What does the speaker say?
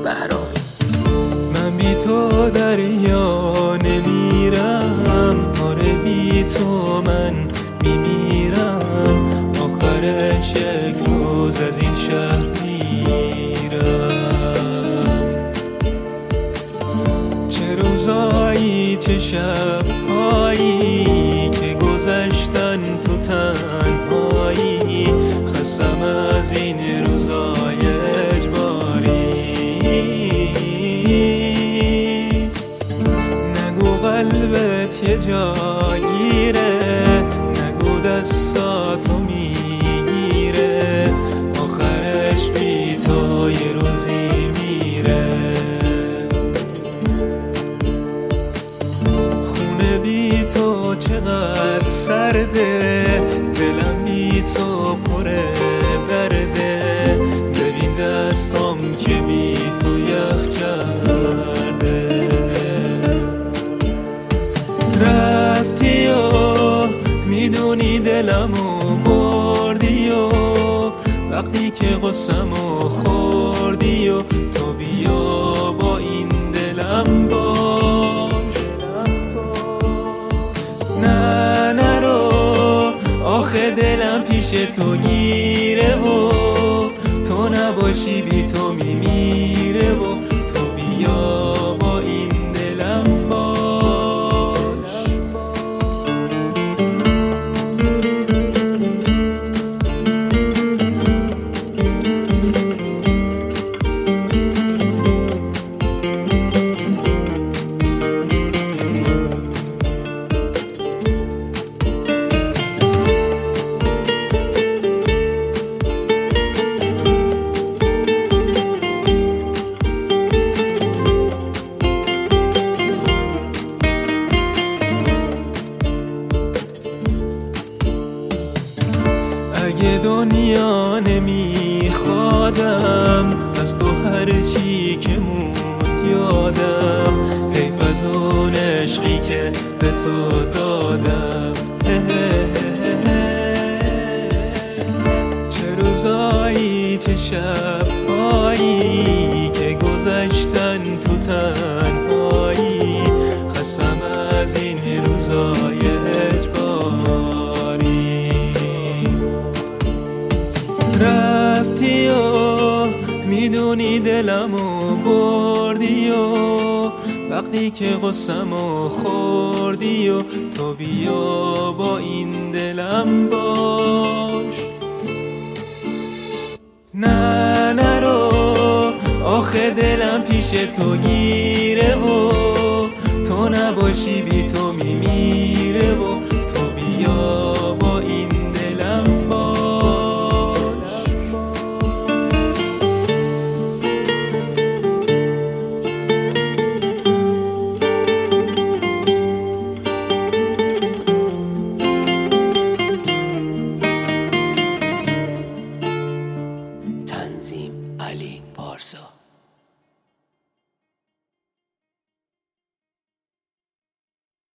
بهرامی. من بی تو دریا نمیرم، آره بی تو من میمیرم، آخرش یک روز از این شهر میرم. چه روزایی چه شبهایی که گذشتن تو تنهایی، خستم از این روزای اجباری. نگو قلبت یه جاییره، نگو دستاتو میگیره، آخرش بی تو یه روزی میره. خونه بی تو چقدر سرده، دلم بی تو پره درده، ببین دستام که بی تو یخ کرده. رفتی و میدونی دلمو بردی و وقتی که قصه‌مو خوردی و تو بیا با این دلم باش. نه نرو آخه دلم پیش تو گیره و تو نباشی بی تو میمیره و تو بیا با این دلم باش. اگه دنیا نمیخوادم از تو هر چی که موند یادم، حیف از اون عشقی که به تو دادم. چه روزایی چه شبهایی که گذشتن تو تنهایی، خستم از این روزای اجباری. رفتی و میدونی دلمو بردی و وقتی که قصه‌مو خوردی و تو بیا با این دلم باش. نه نرو آخه دلم پیش تو گیره و تو نباشی بی تو میمیره و تو بیا